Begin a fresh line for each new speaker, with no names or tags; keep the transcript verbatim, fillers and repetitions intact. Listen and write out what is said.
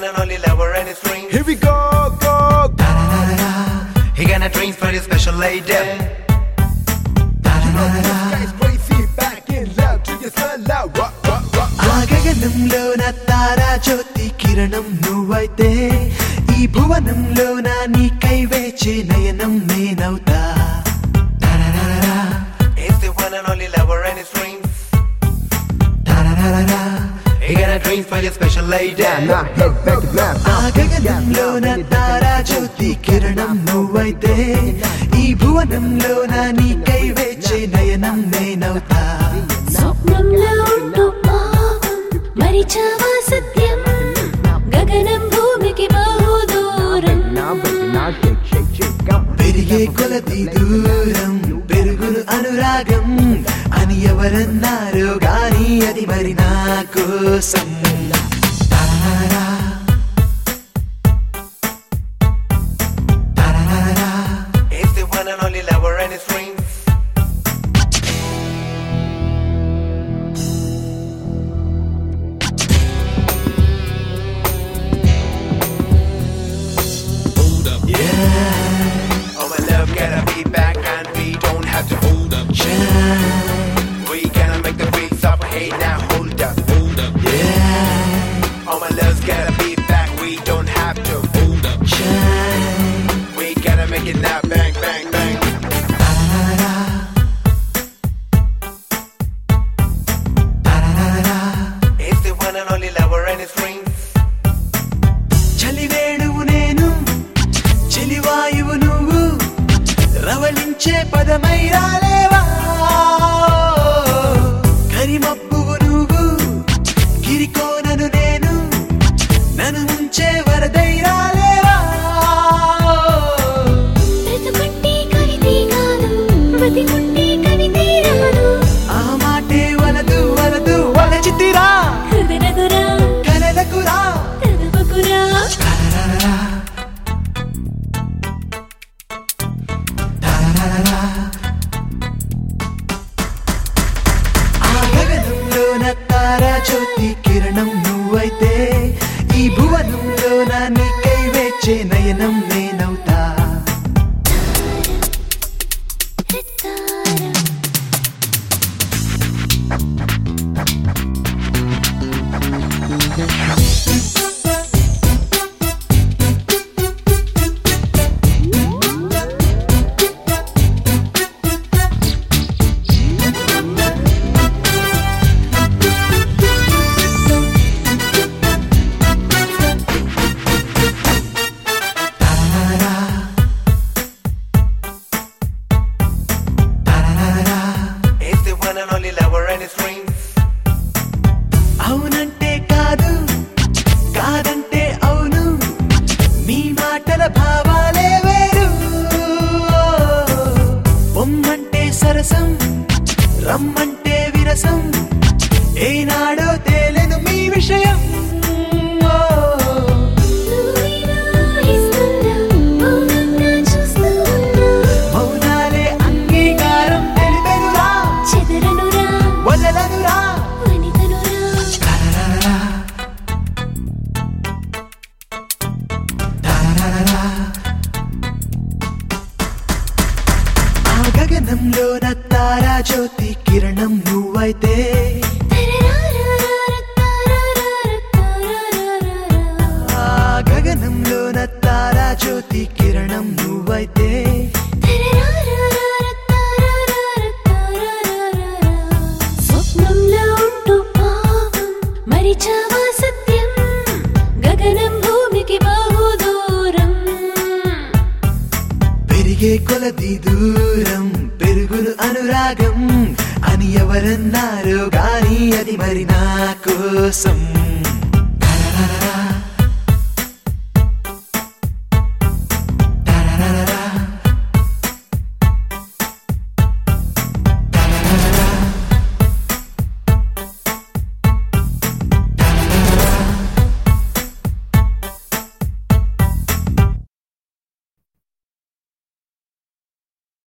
one and only lover and his dreams.
Here we go, go,
Da da da da da. He got a dreams for his special lady. Da da da da da.
Guys crazy, back in love to your son, love. What, what, what?
ఆ గగనంలోన తారా జ్యోతి కిరణం నువ్వైతే ఈ భువనంలోన నీకై వేచే నయనం నేనవుతా.
Da-da-da-da-da. He's the one and only lover and his dreams. Da-da-da-da-da. He got a dreams for your special lady.
Now head back and left.
ఆ గగనంలోన తారా జ్యోతి కిరణం నువ్వైతే ఈ భువనంలోన నీకై వేచే నయనం నేనవుతా.
స్వప్నంలో ఉంటూ పాపం మరిచావా సత్యం గగనం భూమికి బహు దూరం
Now break it, now shake, shake, shake, come on.
పెరిగే కొలది దూరం పెరుగును అనురాగం అని ఎవరన్నారో గాని అది మరి నా కోసం. తారారా, తారారా,
He's the one and only lover and his dreams.
yeah,
Oh my love gotta be back and we don't have to hold up.
shine,
We gonna make the beats up. Hey now hold up, hold up.
yeah,
Oh my love's gotta be back. We don't have to hold up.
shine.
We gotta make it now. Bang bang bang.
తారారా, తారారా,
He's the one and only lover and his dreams.
చలివేణువు నేను చెలివాయువు నువ్వు రవళించే పదమై రాలేవా. కరిమప్పువు నువ్వు గిరికోనను నేను నన్ను ముంచే వరదై రాలేవా.
బ్రతుకుంటే కవితే కాదు బతికుంటే కవితే రాదు
ఆ మాటే వలదు వలదు వలచితిరా
హృదయగురా
కలలకురా.
తదవకురా
తారారా, తారారా, ఆ గగనంలోన తారా జ్యోతి కిరణం నువ్వైతే ఈ భువనంలోన నీకై వేచే నయనం నేనవుతా.
తారా
తారారా, తారారా,
He's the one and only lover and his dreams.
అవునంటే కాదు కాదంటే అవును నీ మాటల భావాలే వేరు. బొమ్మంటే సరసం రమ్మంటే విరసం ఏనాడో తేలెను మీ విషయం. ఓ,
నువ్వేనా ఇస్తున్నా మౌనంగా చూస్తూ ఉన్నా
మౌనాలే అంగీకారం తెలిపెనురా
చెదరనురా
వదలనురా.
వనితనురా
తారారా, తారారా, ఆ గగనంలోన తారా జ్యోతి కిరణం నువ్వైతే ఆ గగనంలోన తారా జ్యోతి కిరణం నువ్వైతే
స్వప్నంలో ఉంటూ పాపం మరిచావా సత్యం గగనం భూమికి బహు దూరం
పెరిగే కొలది దూరం పెరుగును అనురాగం అని ఎవరన్నారో గాని అది మరి నా కోసం.